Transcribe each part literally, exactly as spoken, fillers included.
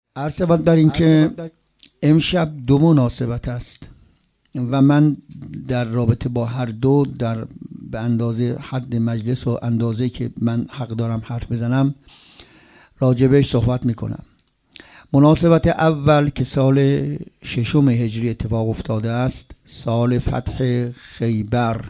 عرض شود بر این که امشب دو مناسبت است و من در رابطه با هر دو در به اندازه حد مجلس و اندازه که من حق دارم حرف بزنم راجبش صحبت میکنم. مناسبت اول که سال ششم هجری اتفاق افتاده است، سال فتح خیبر.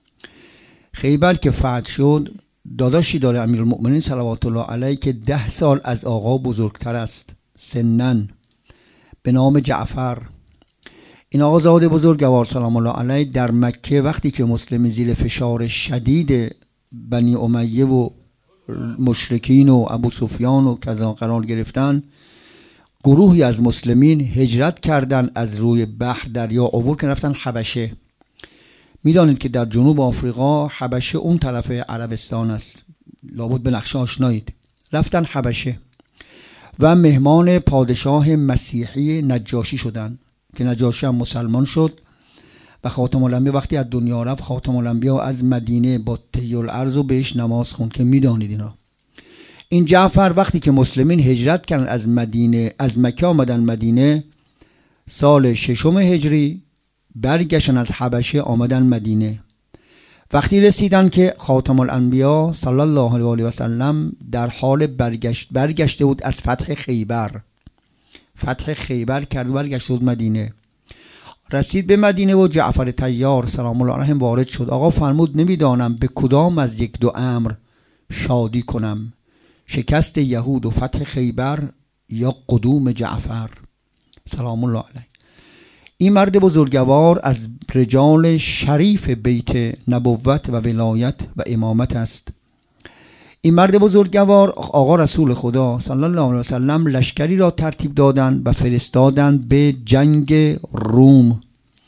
خیبر که فتح شد، داداشی داره امیرالمؤمنین صلوات الله علیه که ده سال از آقا بزرگتر است سنن، به نام جعفر. این آقا زاده بزرگوار سلام الله علیه در مکه وقتی که مسلمین زیر فشار شدید بنی امیه و مشرکین و ابو سفیان و کذا قرار گرفتن، گروهی از مسلمین هجرت کردن، از روی بحر دریا عبور کردن، رفتن حبشه. میدانید که در جنوب آفریقا حبشه اون طرف عربستان است، لابد به نقشه آشنایید. رفتن حبشه و مهمان پادشاه مسیحی نجاشی شدن که نجاشی هم مسلمان شد و خاتم الانبیا وقتی از دنیا رفت، خاتم الانبیا از مدینه با طی الارض و بهش نماز خوند که میدانید اینا. این جعفر وقتی که مسلمین هجرت کردن از مدینه، از مکه آمدن مدینه، سال ششم هجری برگشتن از حبشه آمدن مدینه. وقتی رسیدن که خاتم الانبیا صلی الله علیه و آله و سلم در حال برگشت برگشته بود از فتح خیبر، فتح خیبر کرد و برگشته بود مدینه. رسید به مدینه و جعفر طیار سلام الله علیه وارد شد. آقا فرمود نمیدانم به کدام از یک دو امر شادی کنم، شکست یهود و فتح خیبر یا قدوم جعفر سلام الله علیه. این مرد بزرگوار از رجال شریف بیت نبوت و ولایت و امامت است. این مرد بزرگوار آقا رسول خدا صلی الله علیه و سلم لشکری را ترتیب دادند و فرستادند به جنگ روم.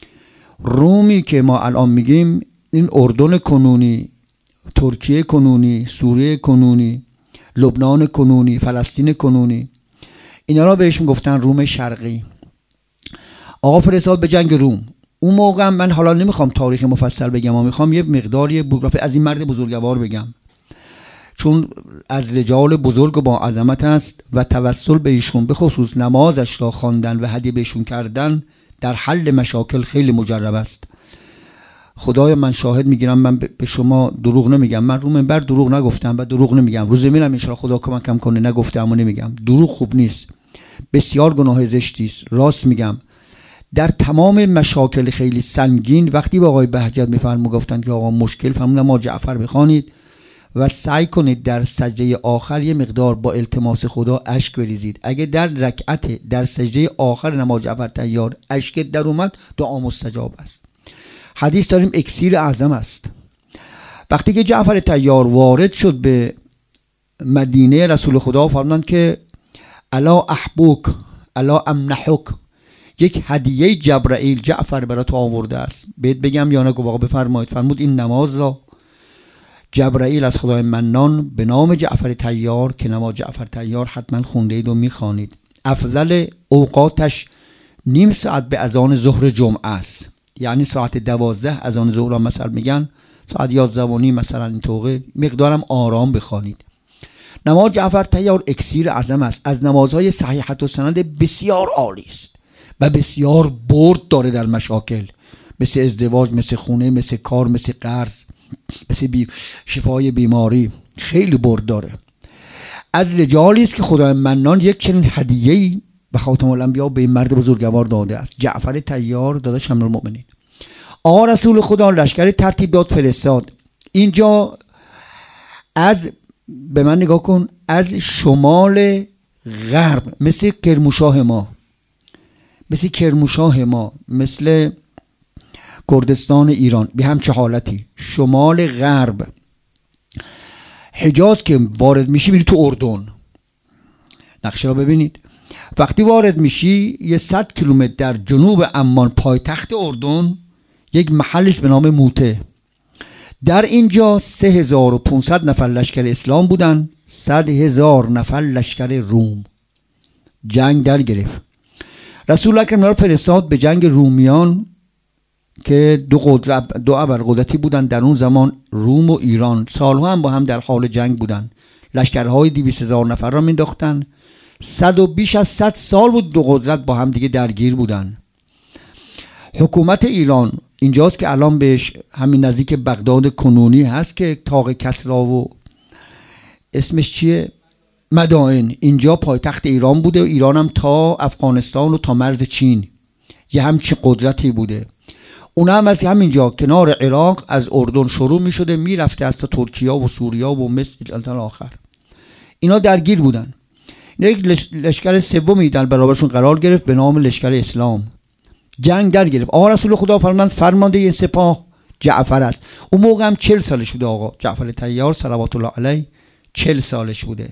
رومی که ما الان میگیم این اردن کنونی، ترکیه کنونی، سوریه کنونی، لبنان کنونی، فلسطین کنونی، اینا را بهش میگفتن روم شرقی. آقا فرستاد به جنگ روم. اون موقع من حالا نمیخوام تاریخ مفصل بگم، اما میخوام یه مقداری بیوگرافی از این مرد بزرگوار بگم، چون از رجال بزرگ و با عظمت است و توسل به ایشون به خصوص نمازش را خواندن و هدیه بهشون کردن در حل مشاکل خیلی مجرب است. خدای من شاهد میگیرم، من به شما دروغ نمیگم، من رو منبر دروغ نگفتم و دروغ نمیگم، روز میرم ان خدا کمکم کنه نگفتم و نمیگم. دروغ خوب نیست، بسیار گناه زشتی است، راست میگم. در تمام مشاکل خیلی سنگین وقتی با آقای بهجت میفرمو گفتن که آقا مشکل، فرمودن ما جعفر بخوانید و سعی کنید در سجده آخر یه مقدار با التماس خدا اشک بریزید. اگه در رکعت در سجده آخر نماز جعفر طیار اشک در اومد دعا مستجاب است. حدیث داریم اکسیر اعظم است. وقتی که جعفر طیار وارد شد به مدینه، رسول خدا فرمودند که الا احبوک الا امنحک، یک هدیه جبرائیل جعفر برات آورده است، بهت بگم یا نه؟ واقعا بفرمایید. فرمود این نماز را جبرائیل از خدای منان به نام جعفر طیار که نماز جعفر طیار حتما خونده اید و میخوانید. افضل اوقاتش نیم ساعت به اذان ظهر جمعه است، یعنی ساعت دوازده اذان ظهر را مثلا میگن، ساعت یازده و نیم مثلا این طوقه، مقدارم آرام بخوانید. نماز جعفر طیار اکسیر اعظم است، از نمازهای صحیحت و سند بسیار عالی است و بسیار برد داره در مشاکل، مثل ازدواج، مثل خونه، مثل کار، مثل قرض، مثل بی شفای بیماری، خیلی برد داره. از رجالی است که خدای منان یک چنین هدیه‌ای به خاتم الانبیا به این مرد بزرگوار داده است. جعفر طیار داداش امیرالمؤمنین. آقا رسول خدا لشکری ترتیب داد فرستاد. اینجا از به من نگاه کن، از شمال غرب مثل کرمانشاه ما، مثل کرمانشاه ما، مثل کردستان ایران، به همچه حالتی شمال غرب حجاز که وارد میشی میری تو اردن. نقشه را ببینید. وقتی وارد میشی یه صد کیلومتر در جنوب عمان پایتخت اردن یک محلی است به نام موته. در اینجا سه هزار و پانصد نفر لشکر اسلام بودن، صد هزار نفر لشکر روم. جنگ در گرفت. رسول اکرم را فرستاد به جنگ رومیان که دو قدرت دو ابرقدرتی بودن در اون زمان، روم و ایران. سالها هم با هم در حال جنگ بودن. لشکرهای دویست هزار نفر را مینداختن، صد و بیش از صد سال بود دو قدرت با هم دیگه درگیر بودن. حکومت ایران اینجاست که الان بهش همین نزدیک بغداد کنونی هست که طاق کسری و اسمش چیه؟ مدائن، اینجا پایتخت ایران بوده و ایران هم تا افغانستان و تا مرز چین یه همچین قدرتی بوده. اون هم از همینجا کنار عراق از اردن شروع می شده می رفته از تا ترکیه و سوریه و مصر تا آخر. اینا درگیر بودن. اینا یک لشکر سومی در برابرشون قرار گرفت به نام لشکر اسلام. جنگ در گرفت. آقا رسول خدا فرمودند فرمانده این سپاه جعفر است. اون موقع هم چهل سالش بوده آقا جعفر طیار صلوات الله علیه، چهل سالش بوده.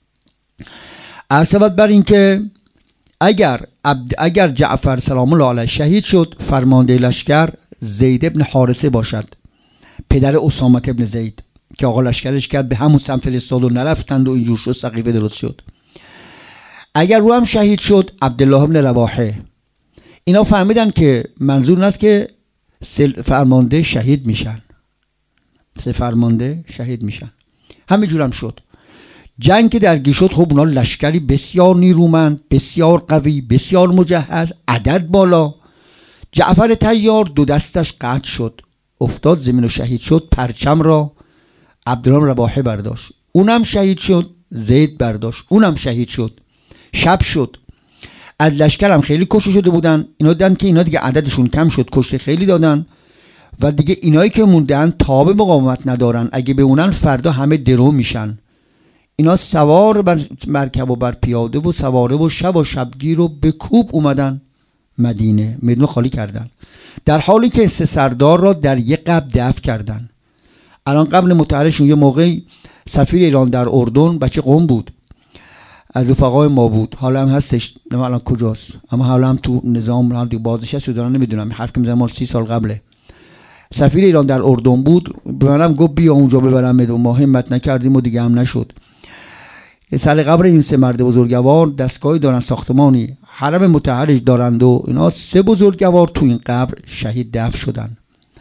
عرض بر این که اگر اگر جعفر سلام الله علیه شهید شد، فرمانده لشکر زید ابن حارثه باشد، پدر اسامه ابن زید که آقا لشکرش کرد به همون سمت فرستاد و نرفتند و اینجور شد، سقیفه درست شد. اگر رو هم شهید شد عبدالله ابن رواحه. اینا فهمیدن که منظور است که فرمانده شهید میشن، سه فرمانده شهید میشن. همینجور هم شد. جنگ که درگیر شد، خب اونا لشکری بسیار نیرومند، بسیار قوی، بسیار مجهز، عدد بالا. جعفر طیار دو دستش قطع شد، افتاد زمین و شهید شد. پرچم را عبدالله رواحه برداشت، اونم شهید شد. زید برداشت، اونم شهید شد. شب شد. از لشکر هم خیلی کشته شده بودن. اینا دیدن که اینا دیگه عددشون کم شد، کشته خیلی دادن و دیگه اینایی که موندن تاب مقاومت ندارن، اگه به اونن فردا همه درو میشن. اینا سوار بر مرکب و بر پیاده و سواره و شب و شبگیر رو به کوب اومدن مدینه، میدون خالی کردن، در حالی که سه سردار را در یک قبر دفن کردن. الان قبل متحرشون یه موقعی سفیر ایران در اردن بچه قوم بود، از رفقای ما بود، حالا هم هستش، نمیدونم الان کجاست، اما حالا هم تو نظام بازنشسته شده، نمیدونم، حرف که میزنم مال سی سال قبله. سفیر ایران در اردن بود، به منم گفت بیا اونجا ببرم، بدون ما همت نکردیم و دیگه هم نشد. سر قبر این سه مرد بزرگوار دستگاهی دارن، ساختمانی حرم مطهرش دارند و اینا سه بزرگوار تو این قبر شهید دفن شدن.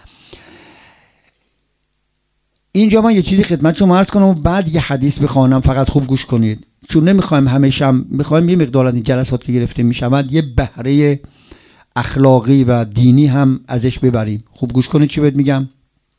اینجا من یه چیزی خدمت شما عرض کنم و بعد یه حدیث بخوانم، فقط خوب گوش کنید، چون نمیخوایم همیشه هم میخوایم یه مقدار از این جلسات که گرفته میشود یه بهره اخلاقی و دینی هم ازش ببریم. خوب گوش کنید چی بهت میگم.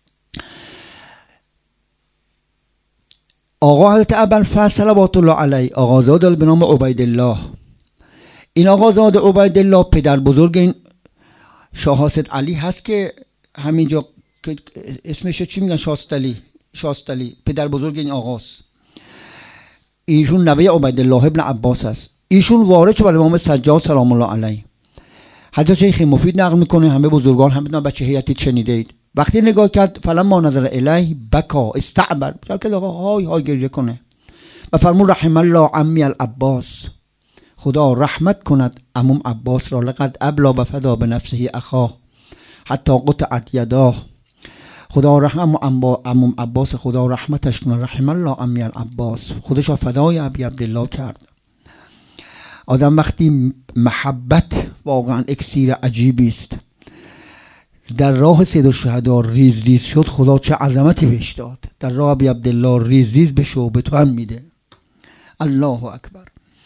آقا حضرت ابوالفضل صلوات الله علیه، آقازاد به نام عبیدالله. این آقازاد عبیدالله پدر بزرگ این شاه حاسد علی هست که همینجا اسمش چی میگن، شاستلی، شاستلی پدر بزرگ این آقاست. ایشون نوه عبیدالله ابن عباس است. ایشون وارد شد بر امام سجاد سلام الله علیه. حضرت شیخ مفید نقل میکنه، همه بزرگان هم بدون بچه هیئتی شنیده اید. وقتی نگاه کرد فلما نظر الیه بکا استعبر، چرا که آقا های های گریه کنه و فرمود رحم الله عمی العباس، خدا رحمت کند عموم عباس را، لقد ابلا و فدا به نفسه اخاه حتی قطعت یداه. خدا رحم عموم عباس، خدا رحمتش کنه، رحم الله عمی العباس، خودش فدای ابی عبدالله کرد. آدم وقتی محبت واقعا اکسیر عجیبی است، در راه سید الشهدا ریز ریز شد، خدا چه عظمتی بهش داد. در راه ابی عبدالله ریز ریز بشو، به تو هم میده. الله اکبر.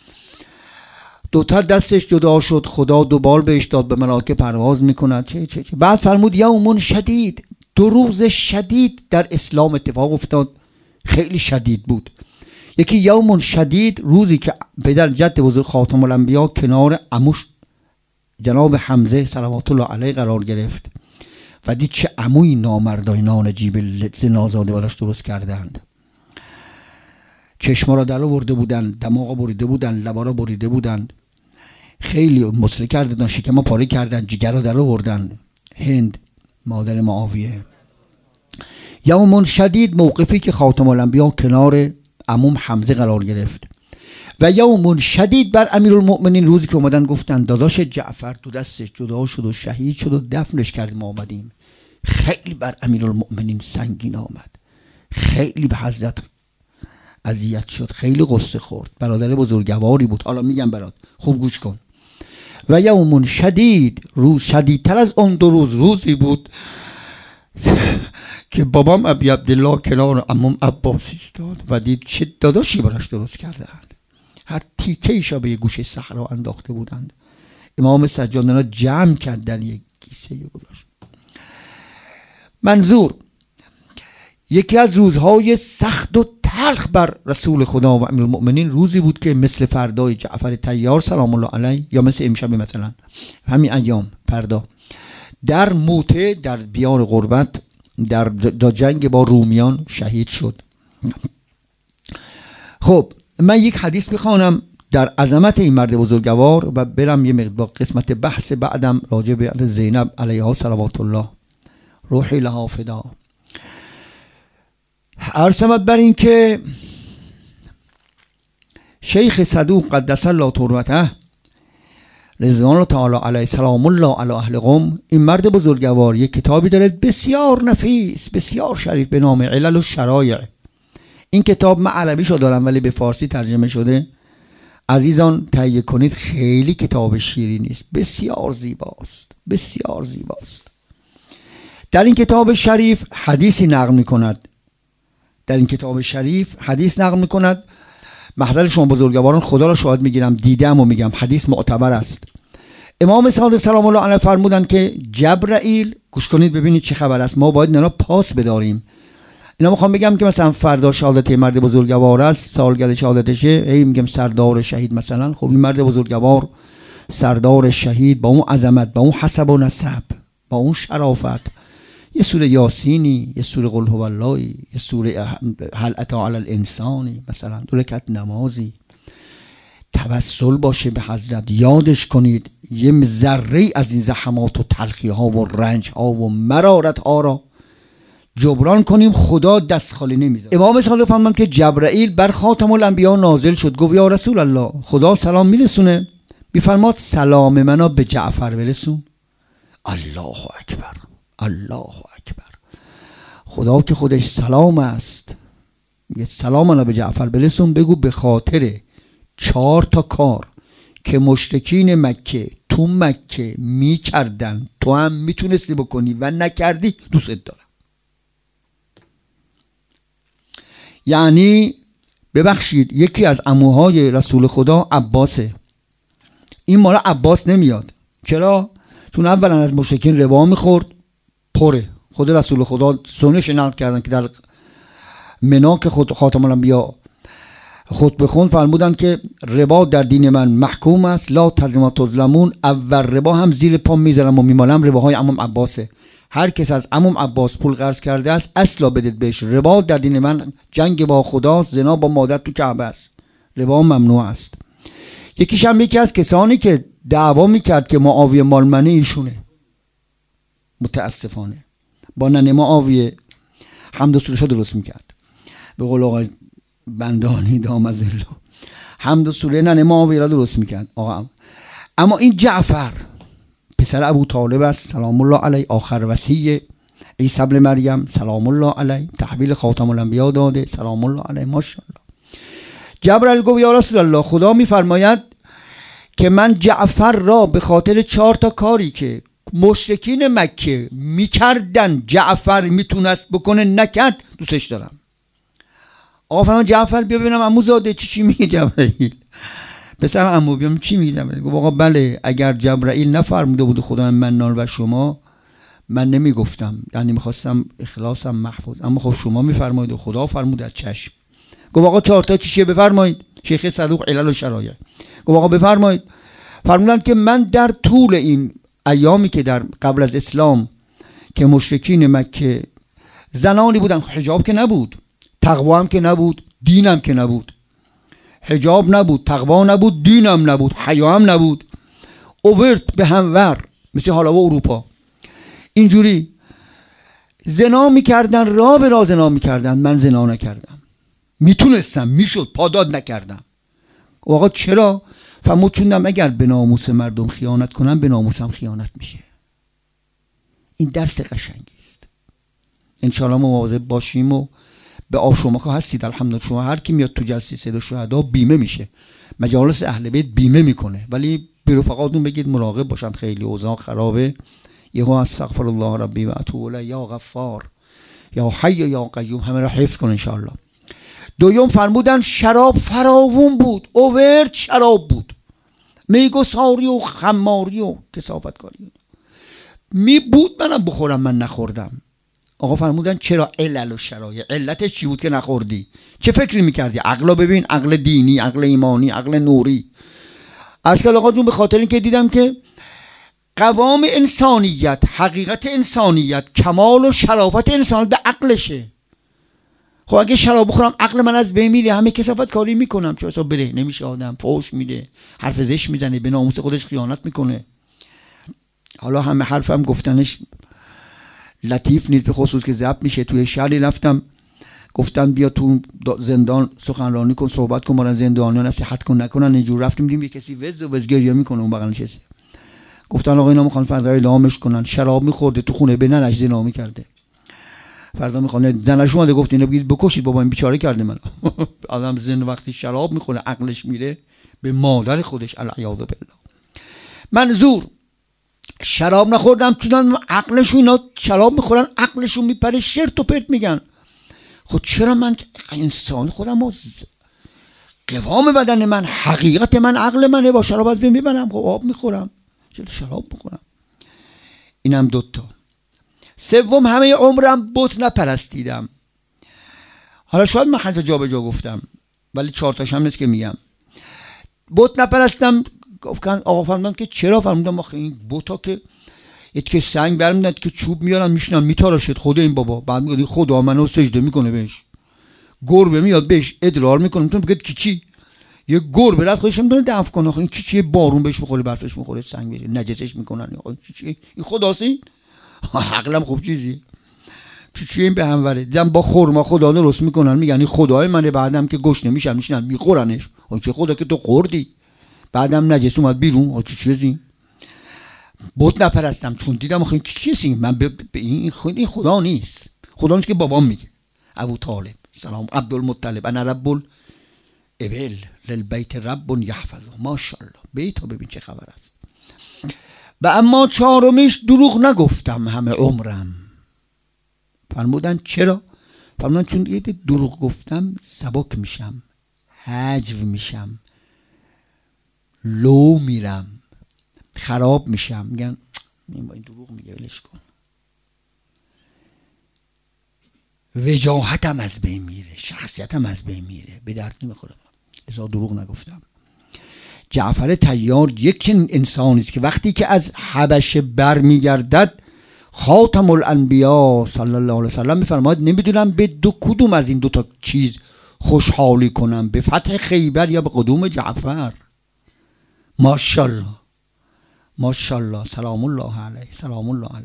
دوتر دستش جدا شد، خدا دو بال بهش داد، به ملائکه پرواز میکند. چه چه چه بعد فرمود یوم شدید، دو روز شدید در اسلام اتفاق افتاد، خیلی شدید بود. یکی یوم شدید، روزی که پدر جد بزرگ خاتم الانبیا کنار عموش جناب حمزه صلوات الله علیه قرار گرفت و دید چه عموی نامردای نانجیب زنازاده براش درست کردند. چشما را در آورده بودند، دماغا بریده بودند، لبا را بریده بودند، خیلی مسله کردند، شکم پاره کردند، جگر را در آوردند. هند مادر معاویه. یوم شدید موقفی که خاتم الانبیا کنار عموم حمزه قرار گرفت. و یوم شدید بر امیرالمؤمنین، روزی که اومدن گفتن داداش جعفر تو دستش جدا شد و شهید شد و دفنش کردیم ما اومدیم. خیلی بر امیرالمؤمنین سنگین آمد، خیلی به حضرت اذیت شد، خیلی غصه خورد. برادر بزرگواری بود، حالا میگم برات خوب گوش کن. و یوم شدید، روز شدیدتر از اون دو روز، روزی بود که بابام ابی عبدالله کنار عموم عباس ایستاد و دید چه داداشی براش درست کردند. هر تیکه ایشا به یه گوشه صحرا انداخته بودند. امام سجاد اینا جمع کرد در یک کیسه گذاشت. منظور یکی از روزهای سخت و تلخ بر رسول خدا و امیرالمؤمنین روزی بود که مثل فردای جعفر طیار سلام الله علیه یا مثل امشب مثلا همین ایام فردا در موته در بیار غربت در, در جنگ با رومیان شهید شد. خب من یک حدیث بخوانم در عظمت این مرد بزرگوار و برم یه مقدار قسمت بحث بعدم راجع به زینب علیها صلوات الله روحی لها فدا. عرضمت بر این که شیخ صدوق قدس الله تربته رضوان الله تعالی علیه سلام الله علی اهل قم، این مرد بزرگوار یک کتابی داره بسیار نفیس بسیار شریف به نام علل الشرایع. این کتاب من عربیشو دارم ولی به فارسی ترجمه شده، عزیزان تهیه کنید، خیلی کتاب شیرینی است، بسیار زیباست بسیار زیباست. در این کتاب شریف حدیثی نقل می کند در این کتاب شریف حدیث نقل می کند محضر شما بزرگواران خدا را شاهد میگیرم دیدم و میگم حدیث معتبر است. امام صادق سلام الله علیه فرمودند که جبرائیل، گوش کنید ببینید چه خبر است، ما باید اینا پاس بداریم. اینا میخوام بگم که مثلا فردا شهادت مرد بزرگوار است، سالگرد شهادتشه، هی میگم سردار شهید مثلا. خب این مرد بزرگوار سردار شهید با اون عظمت، با اون حسب و نسب، با اون شرافت، یه سوره یاسینی، یه سوره قل هو الله، یه سوره هل اتی علی الانسانی مثلا، دو رکعت نمازی، توسل باشه به حضرت، یادش کنید یه ذره از این زحمات و تلخی ها و رنج ها و مرارت ها را جبران کنیم، خدا دست خالی نمیذاره. امام صادق فرمودند که جبرائیل بر خاتم الانبیا نازل شد، گفت یا رسول الله خدا سلام میرسونه، میفرماد سلام منو به جعفر برسون. الله اکبر الله اکبر. خدا که خودش سلام است، میگه سلام منو به جعفر برسون، بگو به خاطر چهار تا کار که مشرکین مکه تو مکه میکردن تو هم میتونستی بکنی و نکردی، دوست دارم. یعنی ببخشید یکی از عموهای رسول خدا عباسه، این مالا عباس نمیاد. چرا؟ چون اولا از مشرکین ربا میخورد، پره. خود رسول خدا سنتش نقل کردن که در منا که خود خاتم الانبیا خطبه خوند فرمودن که ربا در دین من محکوم است، لا تظلموا تظلمون. اول ربا هم زیر پا میذارم و میمالم، رباهای عموم عباسه. هر کس از عموم عباس پول قرض کرده است اصلا بدید بهش. ربا در دین من جنگ با خدا، زنا با مادر تو کعبه است، ربا ممنوع است. یکیش هم یکی از کسانی که دعوا میکرد که معاویه مالمنه ایشونه، متاسفانه با ننه معاویه حمد و سروش درست میکرد، به قول آقای بندانی دامزلو حمد و سوره ننه معاویه را درست میکرد آقا. اما این جعفر پسر ابو طالب است سلام الله علیه، آخر وصی عیسی ابن مریم سلام الله علیه، تحویل خاتم الانبیا داده سلام الله علیه. ماشاءالله. جبرائیل گفت یا رسول الله خدا میفرماید که من جعفر را به خاطر چهار تا کاری که مشرکین مکه میکردن جعفر میتونست بکنه نکرد دوستش دارم. آقا فرمان جعفر بیا ببینم عمو زاده چی چی میگه جبرائیل. پسر عمو بیام چی میگه جبرائیل؟ گفت آقا بله اگر جبرائیل نفرموده بود خدا منان و شما من نمیگفتم، یعنی میخواستم اخلاصم محفوظ، اما خب شما میفرمایید و خدا فرمود از چشم. گفت آقا چهار تا چیه بفرمایید. شیخ صدوق علل الشرایع گفت آقا بفرمایید. فرمودن که من در طول این ایامی که در قبل از اسلام که مشرکین مکه زنانی بودن، حجاب که نبود، تقوا هم که نبود، دینم که نبود، حجاب نبود، تقوا نبود، دینم نبود، حیا هم نبود، اوورد به همور مثل حالا و اروپا اینجوری زنا میکردن، را به را زنا میکردن. من زنا نکردم، میتونستم، میشد، پاداد نکردم. آقا چرا؟ فرمود چوندم اگر به ناموس مردم خیانت کنم به ناموسم خیانت میشه. این درس قشنگی است. انشاءالله ما مواظب باشیم و به آب شما که هستید الحمدلله. شما هر کی میاد تو جلسه سید الشهدا بیمه میشه، مجالس اهل بیت بیمه میکنه، ولی به رفقاتون بگید مراقب باشن، خیلی اوضاع خرابه. یهو استغفر الله ربی و اتوب الیه، یا غفار یا حی یا قیوم، همه را حفظ کن انشاءالله. دوم فرمودن شراب فراوون بود، اوورد شراب بود، میگساری و خماری و کثافتکاری می بود، منم بخورم، من نخوردم. آقا فرمودن چرا؟ علل و شرایع. علتش چی بود که نخوردی؟ چه فکری میکردی؟ عقلا ببین، عقل دینی، عقل ایمانی، عقل نوری. عرض کردم آقا جون به خاطر اینکه دیدم که قوام انسانیت، حقیقت انسانیت، کمال و شرافت انسان به عقلشه. خب اگه شراب بخورم عقل من از بین میره، همه کثافت کاری میکنم، چه اصلا بره نمیشه، آدم فحش میده، حرف زشت میزنه، به ناموس خودش خیانت میکنه. حالا همه حرفم گفتنش لطیف نیست، به خصوص که ضبط میشه. توی شهری رفتم گفتن بیا تو زندان سخنرانی کن، صحبت کن، برای زندانیان نصیحت کن، نکنن اینجور. رفتیم دیدیم یه کسی وز و وز گریه میکنه اون بغل نشسته. گفتن آقا اینا میخوان فردا اعدامش کنن، شراب میخورده تو خونه، به ننش زنا میکرده، فردا میخوان ننش اومده گفت اینو بگید بکشید بابا، این بیچاره کرده منو. آدم زن وقتی شراب میخوره عقلش میره به مادر خودش، العیاذ بالله. منظور شراب نخوردم چون عقلشون، اینا شراب میخورن عقلشون میپره، شرط و پرت میگن. خب چرا من انسان خودم و قوام بدن من، حقیقت من، عقل منه، با شراب از بین میبرم؟ خب آب میخورم، چرا شراب میخورم؟ اینم دوتا. سوم همه عمرم بت نپرستیدم. حالا شاید من حضر جا به جا گفتم ولی چهار تاش هم نیست که میگم. بت نپرستم. گفتن آقا فرمودن که چرا؟ فرمودم آخه این بوتا که ات که سنگ برمیدن که چوب میارن میشنن میتارشت خدا این بابا، بعد میگه خدا منو سجده میکنه بهش، گربه میاد بهش ادرار میکنه، میتونه بگه کی چی، یه گربه رد خودش میتونه دفع کنه. آخه این چی چیه؟ بارون بهش بخوره، برفش میخوره، سنگ بشه نجسش میکنن. آخه چی چیه این؟ خداسی؟ عقلم خوب چیزی چی چیه این به هم وره؟ دیدم با خرما خدا درست میکنن، میگن این خدای منه، بعدم که گشنه میشن میشنن میخورنش. آخه چه خدا که تو خوردی، بعدم نجس اومد بیرون. آخه چی چیزی؟ بت نپرستم چون دیدم آخه این چی چیزی؟ من به این این خدا نیست، خدا نیست که بابام میگه. ابو طالب سلام عبدالمطلب انا رب الابل للبیت رب یحفظه. ماشاءالله بیت ها ببین چه خبر است. و اما چهارمیش دروغ نگفتم همه عمرم. فرمودن چرا؟ فرمودن چون یه دروغ گفتم سبک میشم، حجو میشم، لو میرم، خراب میشم. میگن این با این دروغ میگه ولش کن، وجاهتم از بین میره، شخصیتم از بین میره، به درد نمیخوره. لذا دروغ نگفتم. جعفر طیار یک چنین انسانی است که وقتی که از حبشه برمیگردد خاتم الانبیا صلی الله علیه وسلم میفرماید نمیدونم به دو کدوم از این دو تا چیز خوشحالی کنم، به فتح خیبر یا به قدوم جعفر. ماشاءالله ماشاءالله سلام الله علیه سلام الله علیه.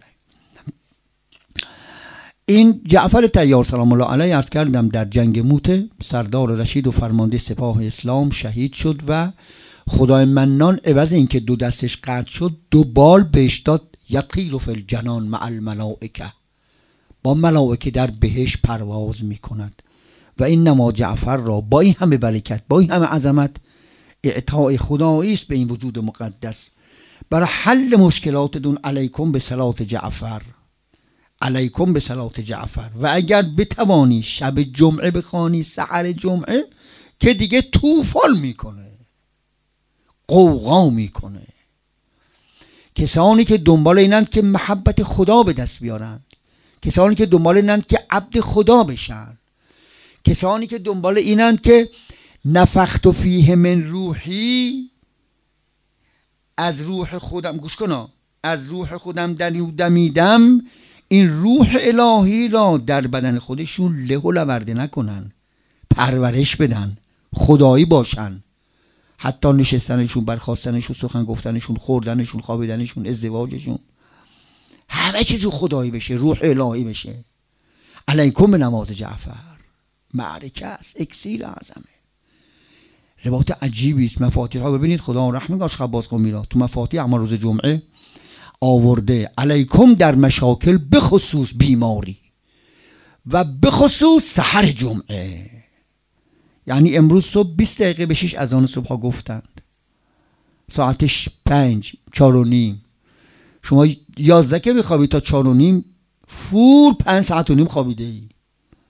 این جعفر طیار سلام الله علیه عرض کردم در جنگ موته سردار رشید و فرمانده سپاه اسلام شهید شد و خدای منان عوض این که دو دستش قطع شد دو بال بهش داد، یطیر فی الجنان مع الملائکه، با ملائکه در بهش پرواز میکند. و این نما جعفر را با این همه برکت، با این همه عظمت، اعطای خدایی است به این وجود مقدس. برای حل مشکلاتتون علیکم به صلات جعفر، علیکم به صلات جعفر. و اگر بتوانی شب جمعه بخوانی، سحر جمعه، که دیگه طوفان میکنه، قوقا میکنه. کسانی که دنبال اینند که محبت خدا به دست بیارند، کسانی که دنبال اینند که عبد خدا بشن، کسانی که دنبال اینند که نفخت فیه من روحی، از روح خودم، گوش کنا، از روح خودم دمیدم، این روح الهی را در بدن خودشون له و لورده نکنن، پرورش بدن، خدایی باشن. حتی نشستنشون، برخاستنشون، سخن گفتنشون، خوردنشون، خوابیدنشون، ازدواجشون، همه چیزو خدایی بشه، روح الهی بشه. علیکم به نماز جعفر، معرکه است، اکسیر اعظمه. روایت عجیبی است. مفاتیح ها ببینید، خدا رحم کنه آشخباز قمی را تو مفاتیح اما روز جمعه آورده. علیکم در مشاکل، بخصوص بیماری و بخصوص سحر جمعه. یعنی امروز صبح بیست دقیقه به شش اذان صبح ها گفتند، ساعتش پنج، چار و نیم. شما یازده که بخوابید تا چار و نیم، فور پنج ساعت و نیم خوابیده ای.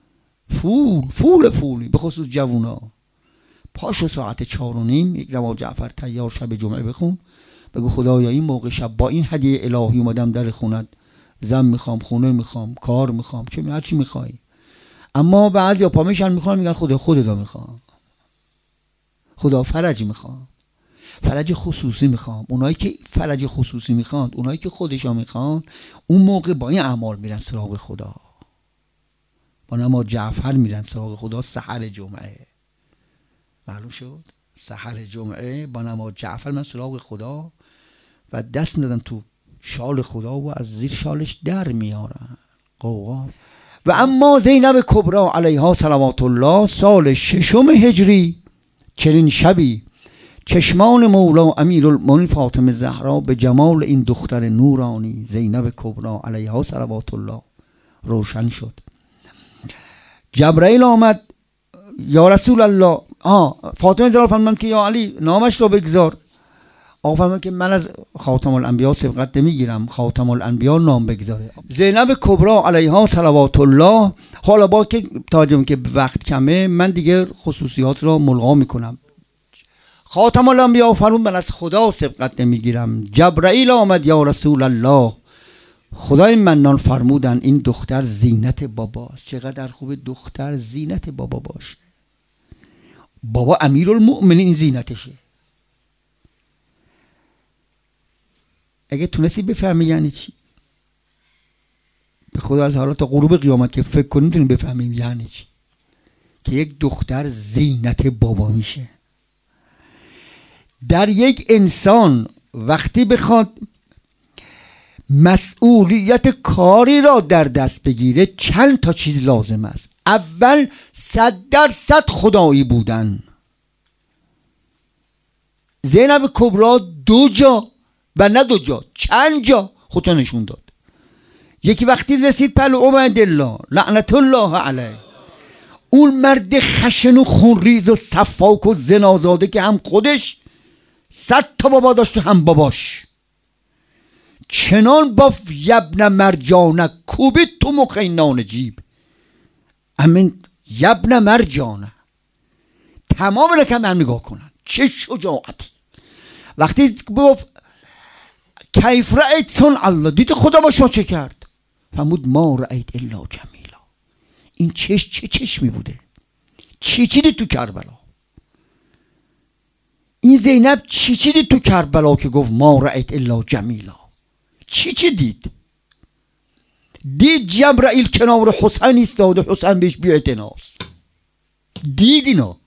فول فول فولی به خصوص جوونا. پاشو ساعت چهار و نیم یک نماز جعفر تیار شب جمعه بخون، بگو خدایا این موقع شب با این هدیه الهی اومدم در خونت، زن میخوام، خونه میخوام، کار میخوام، چه هر چی میخوای. اما بعضیا پا میشن میخوان میگن خدا خودت میخوام، خدا فرج میخوام، فرج خصوصی میخوام. اونایی که فرج خصوصی میخوان، اونایی که خودشا میخوان، اون موقع با این اعمال میرن سراغ خدا، با نماز جعفر میرن سراغ خدا. سحر جمعه معلوم شد، سحر جمعه با نماز جعفر من سراغ خدا و دست میدادن تو شال خدا و از زیر شالش در میارن قوقاز. و اما زینب کبری علیها صلوات الله سال ششم هجری چنین شبی چشمان مولا امیرالمومنین فاطمه زهرا به جمال این دختر نورانی زینب کبری علیها صلوات الله روشن شد. جبرئیل آمد، یا رسول الله، آه فاطمه زهرا فرمود که یا علی نامش رو بگذار. آقا فرمود که من از خاتم الانبیا سبقت نمیگیرم، خاتم الانبیا نام بگذاره. زینب کبری علیها صلوات الله. حالا با که تاجم که وقت کمه من دیگه خصوصیات را ملغا میکنم. خاتم الانبیا فرمود من از خدا سبقت نمیگیرم. جبرئیل آمد، یا رسول الله خدای منان فرمودن این دختر زینت باباست. چقدر خوبه دختر زینت بابا باشه. بابا امیرالمومنین زینتشه. اگه تونستی بفهمی یعنی چی، به خدا از حالا تا غروب قیامت که فکر کنیم تونیم بفهمیم یعنی چی که یک دختر زینت بابا میشه. در یک انسان وقتی بخواد مسئولیت کاری را در دست بگیره چند تا چیز لازم است. اول صد درصد خدایی بودن. زینب کبری دو جا و نه دو جا چند جا خودتا نشون داد. یکی وقتی رسید پلو عبیدالله لعنت الله علیه، اون مرد خشن و خونریز و صفاک و زنازاده که هم خودش صد تا بابا داشت و هم باباش، چنان با یبن مرجانه کوبید تو مخینان جیب. امین یبن مرجانه تمام رکم هم نگاه کنن چه شجاعتی. وقتی گفت کیف رأیت صنع الله، دید خدا با شما چه کرد؟ فرمود ما رأیت الا جمیلا. این چش چه چشمی بوده، چی چی دید تو کربلا؟ این زینب چی چی دید تو کربلا که گفت ما رأیت الا جمیلا؟ چی چی دید؟ دید جبرئیل کنار حسین ایستاده، حسین بهش بی‌اعتناست. دید اینا،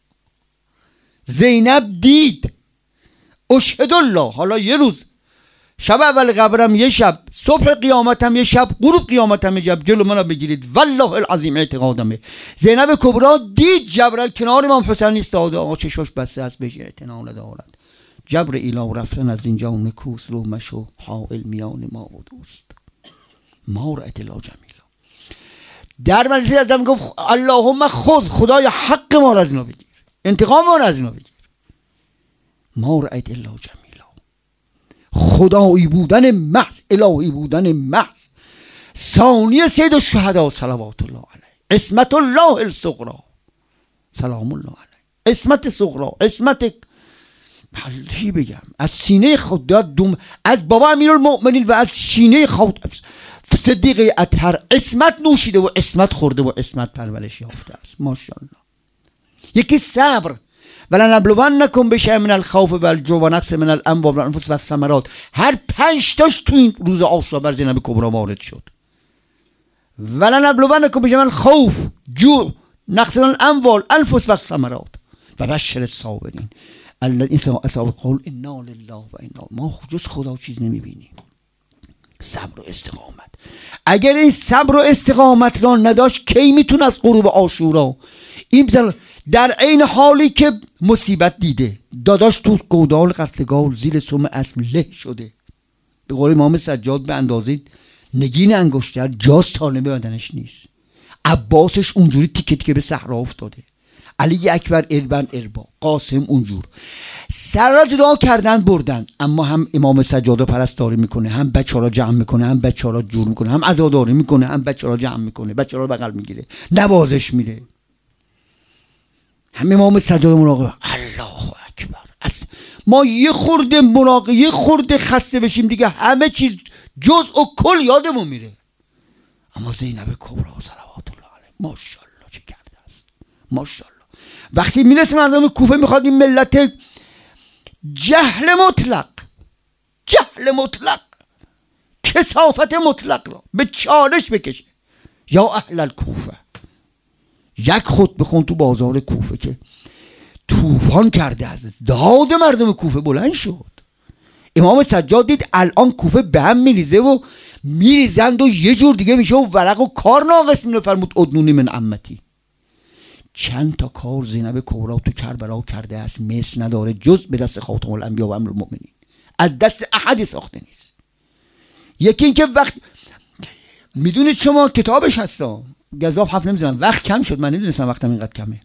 زینب دید. اشهد الله. حالا یه روز شب اول قبرم یه شب، صبح قیامتم یه شب، غروب قیامتم یه شب، جلو منو بگیرید والله العظیم اعتقادمه. زینب کبری دید جبرئیل کنار امام حسین ایستاده، آقا چشاش بسته است بهش اعتنا ندارد. جبرئیل رفتن از اینجا و نکوس رو مشو حائل میان ما و دوست ما رأیت الا جمیلا. در مجلس ازم گفت اللهم خذ، خدای حق ما را از اینا بگیر، انتقام ما را از اینا بگیر. ما رأیت الا جمیلا. خدایی بودن محض، الهی بودن محض. ثانی سید الشهدا صلوات الله علیه، عصمت الله الصغری سلام الله علیه، عصمت صغری، عصمت چی بگم، از سینه خدا دوم، از بابا امیرالمومنین و از سینه خود صدیق اطهر عصمت نوشیده و عصمت خورده و عصمت پرورش یافته است. ماشاءالله. یکی صبر، ولنبلونکم بشیء من الخوف والجوع و نقص من الاموال والانفس والثمرات. هر پنج تاش تو این روز عاشورا بر زینب کبری وارد شد. ولنبلونکم بشیء من الخوف، جوع، نقص من الاموال، الانفس والثمرات و بشر الصابرین الذین اصاب قول انا لله و انا. ما جز خدا چیز نمیبینیم. صبر و استقامت. اگر این صبر و استقامت را نداشت کی میتونه از غروب عاشورا این در عین حالی که مصیبت دیده، داداش تو گودال قتلگاه زیر سم اسب له شده، به قول امام سجاد به اندازه نگین انگشتر جا سالم به بدنش نیست، عباسش اونجوری تیکه تیکه به صحرا افتاده، علی اکبر البن اربا، قاسم اونجور. سر را جدا کردن بردن، اما هم امام سجاده پرستاری میکنه، هم بچه را جمع میکنه، هم بچه را جور میکنه، هم عزاداری میکنه، هم بچه را جمع میکنه، بچه را بغل میگیره، نوازش میده. هم امام سجاده مراقبه. الله اکبر. ما یه خورده مراقبه، یه خورده خسته بشیم دیگه همه چیز جزء و کل یادمون میره. اما زینب کبری صلوات الله علیها ماشاءالله چه کرده است، ماشاءالله. وقتی میرسه مردم کوفه میخواد این ملت جهل مطلق، جهل مطلق، کثافت مطلق را به چالش بکشه. یا اهل الکوفه، یک خطبه خون تو بازار کوفه که طوفان کرده از داد مردم کوفه بلند شد. امام سجاد دید الان کوفه به هم میریزه و میریزند و یه جور دیگه میشه و ورق و کار ناقص مینه. فرمود ادنونی من امتی. چند تا کار زینب کبری تو کربلا کرده است مثل نداره جز به دست خاتم الانبیا و امیرالمؤمنین، از دست احدی ساخته نیست. یکی این که وقت میدونید شما کتابش هستا گزاف حرف نمیزنم، وقت کم شد، من نمیدونستم وقتم اینقدر کمه.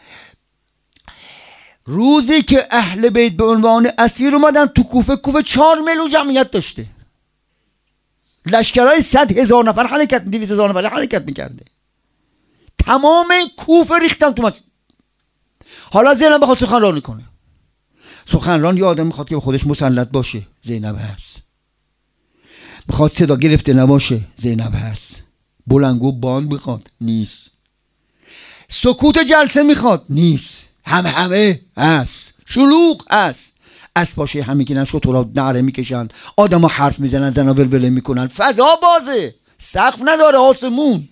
روزی که اهل بیت به عنوان اسیر اومدن تو کوفه، کوفه چهار میلیون جمعیت داشته، لشکرهای صد هزار نفر حرکت، دویست هزار نفر حرکت میکرده، تمام کوفه ریختن تو مسجد. حالا زینب بخواد سخنرانی کنه، سخنران یه آدم میخواد که به خودش مسلط باشه، زینب هست. میخواد صدا گرفته نباشه، زینب هست. بلنگو باند میخواد، نیست. سکوت جلسه میخواد، نیست. هم همه هست، شلوغ هست. اسباشه همه که شطورا نعره میکشن، آدم ها حرف میزنن، زنا ولوله میکنن، فضا بازه، سقف نداره، آسمون.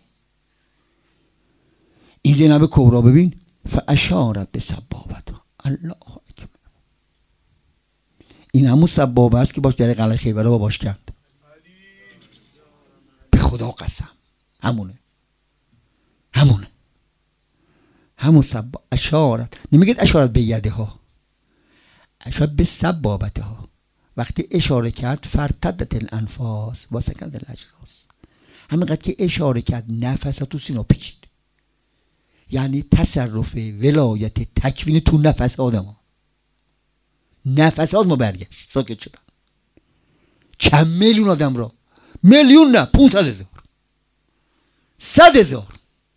این زینب کبری ببین، فاشارت به سبابت. الله اکبر. این همون سبابه است که باش در قلعه خیبر رو باش کرد. به خدا قسم همونه، همونه، همون سبا. اشارت نمیگید اشارت به یده ها، اشارت به سبابته ها. وقتی اشاره کرد فرتدت الانفاس و سکنت الاجراس، همینقدر که اشاره کرد نفس تو سینا پیچید. یعنی تصرف ولایت تکوین تو نفس آدم ها، نفس آدم ها برگشت، ساکت شدن. چند میلیون آدم را، میلیون نه، پونصد هزار، صد هزار،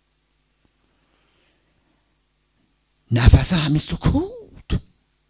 نفس همه سکوت.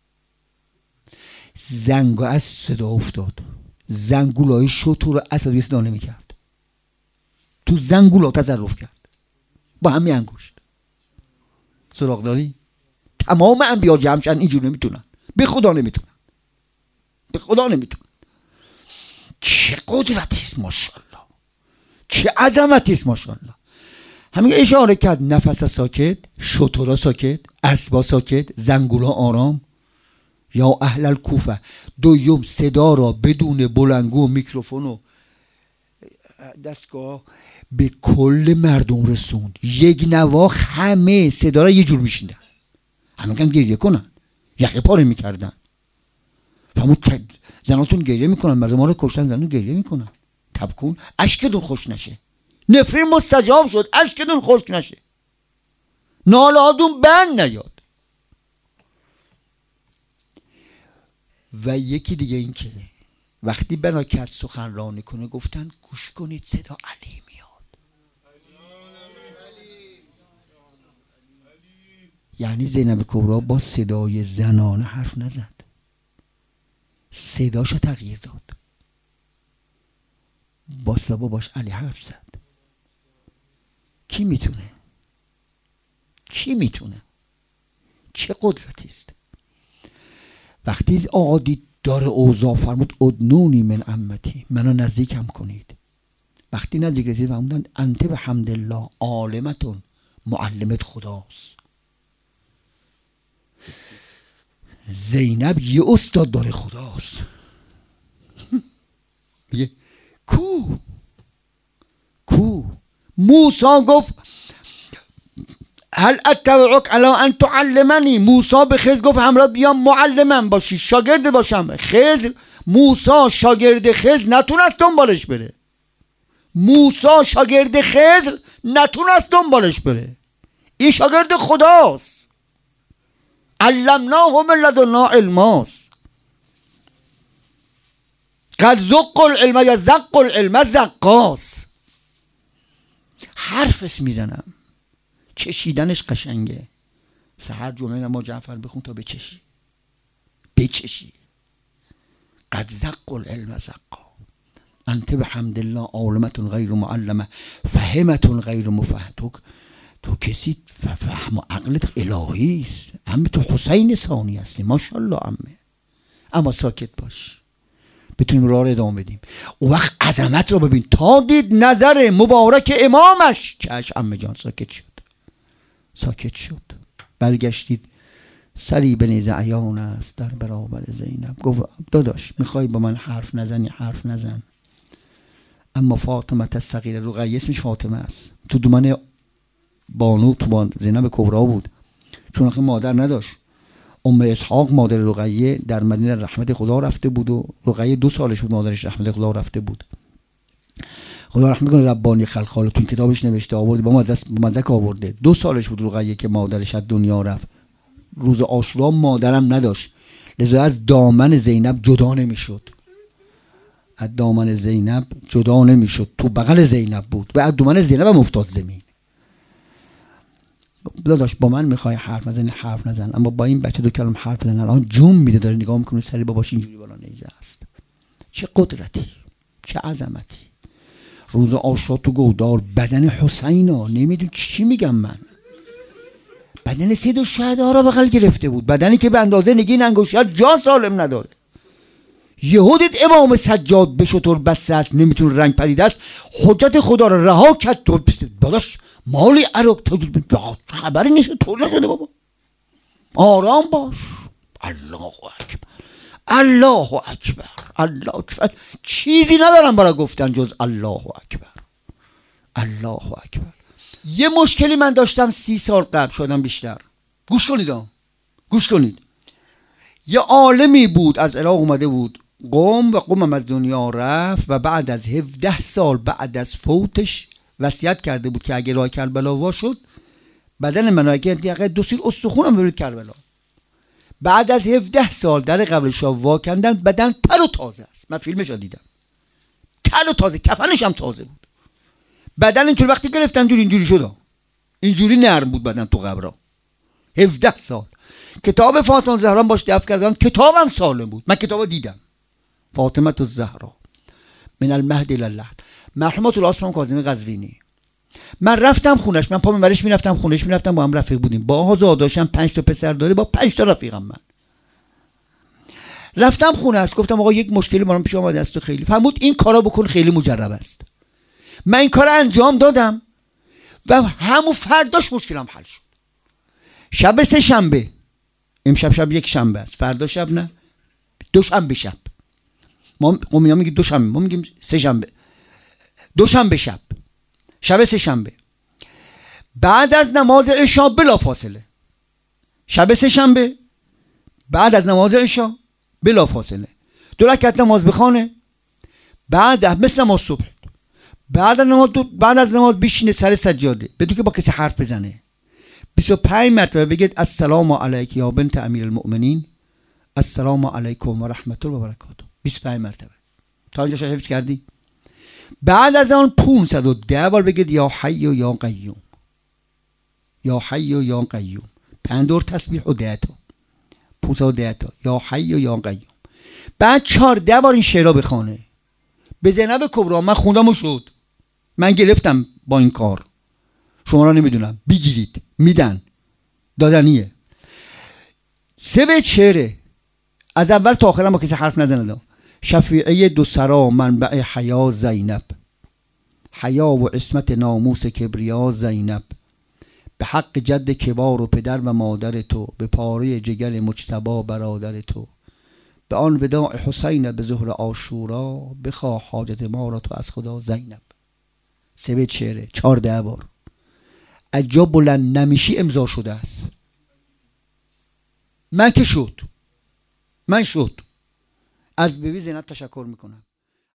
زنگ از صدا افتاد، زنگولای شطور اصلا دیگه صدا نمی کرد، تو زنگولا تصرف کرد با همین انگشت. سراغ داری؟ تمام انبیا جمع شدن اینجور نمیتونن، به خدا نمیتونن، به خدا نمیتونن. چه قدرتیست ماشاءالله، چه عظمتیست ماشاءالله. همین اشاره کرد، نفس ساکت، شطورا ساکت، اسبا ساکت، زنگولا آرام. یا اهل الکوفه. دوم صدا را بدون بلنگو و میکروفون و دستگاه به کل مردم رسوند. یک نواخت همه صدا را یه جور میشیندن، همه کن گریه کنن، یقه پاره میکردن. فهمود زناتون گریه میکنن، مردم ها رو کشتن، زناتون گریه میکنن، تبکون، اشکتون خوش نشه. نفرین مستجاب شد، اشکتون خشک نشه، نالادون بند نیاد. و یکی دیگه این که وقتی بنا کرد سخنرانی کنه گفتن گوش کنید صدا علی میاد. یعنی زینب کبری با صدای زنانه حرف نزد، صداشو تغییر داد، با صدا باش علی حرف زد. کی میتونه؟ کی میتونه؟ چه قدرتی است؟ وقتی آقا دید داره اوضاع، فرمود ادنونی من امتی، منو نزدیکم کنید. وقتی نزدیک رسید فرمودن انت به حمدالله عالمتون، معلمت خداست. زینب یه استاد داره، خداست. میگه کو کو موسی گفت هل اتبعک علی ان تعلمنی. موسی به خضر گفت همراه بیام معلمم باشی، شاگرد باشم. خضر، موسی شاگرد خضر نتونست دنبالش بره. موسی شاگرد خضر نتونست دنبالش بره. این شاگرد خداست. علمناه من لدنا علماست. قد زق العلم یا زق العلم زقاست. حرف اسم میزنم، چشیدنش قشنگه. سحر جمعه نما جعفر بخون تا بچشی بچشی. قد زق العلم زقا انت بحمد الله عالمت غیر معلمه فهمت غیر مفهم. تو تو کسی فهم و عقلت الهی است. عمه تو حسین ثانی هستی ماشاءالله عمه، اما ساکت باش بتونیم راه رو ادامه بدیم. اون وقت عظمت رو ببین. تا دید نظر مبارک امامش چش عمه جان ساکت شد. ساکت شد. برگشتید سری به نیز عیان است در برابر زینب. گفت داداش میخوای با من حرف نزنی حرف نزن، اما فاطمه الصغیره، رقیه اسمش فاطمه است، تو دومن بانو تو بان زینب کبرا بود، چون آخه مادر نداشت. ام اسحاق مادر رقیه در مدینه رحمت خدا رفته بود و رقیه دو سالش بود مادرش رحمت خدا رفته بود. خدا رحمت کنه ربانی خلخال تو کتابش نوشته آورد با مدرک مدرک آورده. دو سالش بود رقیه که مادرش از دنیا رفت. روز عاشورا مادرم نداشت، لذا از دامن زینب جدا نمیشد. از دامن زینب جدا نمیشد، تو بغل زینب بود و از دامن زینب هم افتاد زمین. داداش با من میخوای حرف نزنی حرف نزن، اما با این بچه دو کلم حرف بزن. الان جون میده داره نگاه میکنه سری باباش اینجوری بالا نیزه است. چه قدرتی، چه عظمتی. روز عاشورا تو گودار بدن حسینا، نمیدون چی میگم من، بدن سید الشهدا را بغل گرفته بود، بدنی که به اندازه نگین انگشتر جا سالم نداره. یهو دید امام سجاد به شتر بسته است، نمیتونه رنگ پریده است، حجت خدا را رها کرد. تو داداش مالی عراق تو خبری نیست، طور نشده بابا، آرام باش. الله اکبر الله اکبر الله اکبر. چیزی ندارم برای گفتن جز الله اکبر الله اکبر. یه مشکلی من داشتم سی سال قبل، شدم بیشتر. گوش کنید ها، گوش کنید. یه عالمی بود از عراق اومده بود قم، و قم از دنیا رفت و بعد از هفده سال بعد از فوتش وصیت کرده بود که اگه راه کربلا وا شد بدن من اگه دو سیر استخونم ببرید کربلا. بعد از هفده سال در قبرش وا کندن، بدن تر و تازه است. من فیلمش رو دیدم، تر و تازه، کفنش هم تازه بود. بدن اینطور وقتی گرفتن اینجوری اینجوری شد، اینجوری نرم بود بدن تو قبرا. هفده سال. کتاب فاطمه الزهرا باش دفع کردم، کتابم سالم بود. من کتابو دیدم، فاطمه الزهرا من المهد الی اللحد، مرحومه الاسلام کاظمی قزوینی. من رفتم خونش، من پا منورش میرفتم خونش میرفتم، با هم رفیق بودیم. با آقا داشتم پنج تا پسر داره، با پنج تا رفیقم. من رفتم خونش گفتم آقا یک مشکلی برام پیش اومده است، خیلی فرمود این کارا بکن، خیلی مجرب است. من این کارو انجام دادم و همون فرداش مشکلم حل شد. شب سه شنبه، امشب شب یک شنبه است، فردا شب نه، دوشنبه شب. ما قومی ها میگه دوشنبه، ما میگیم سه شنبه. دوشنبه شب، شب سه شنبه، بعد از نماز عشا بلا فاصله. شب سه شنبه بعد از نماز عشا بلا فاصله دو رکعت نماز بخونه، بعد مثل نماز صبح، بعد از نماز بعد از نماز بشینه سر سجاده بدون که با کسی حرف بزنه، بیست و پنج مرتبه بگید السلام علیک یا بنت امیر المؤمنین، السلام علیکم و رحمت الله و برکاته. بیست و پنج مرتبه. تا اینجاش حفظ کردی؟ بعد از آن پانصد و ده بار بگید یا حی و یا قیوم، یا حی و یا قیوم. پنج دور تسبیح و ده تا، پانصد و ده تا، یا حی و یا قیوم. بعد چهارده بار این شعرها بخونه. به زینب کبرا من خوندم و شد. من گرفتم با این کار، شما را نمیدونم، بگیرید، میدن، دادنیه. سه بیت شعره، از اول تا آخرم با کسی حرف نزنه. شفیعه دو سرا منبع حیا زینب، حیا و عصمت ناموس کبریا زینب، به حق جد کبار و پدر و مادر تو، به پاره جگر مجتبی برادر تو، به آن وداع حسین به ظهر عاشورا، بخواه حاجت ما را تو از خدا زینب. سه بیت شعره، چهارده بار. اجا بلند نمیشی امضا شده است. من که شد، من شد. از بیبی زینب تشکر میکنم.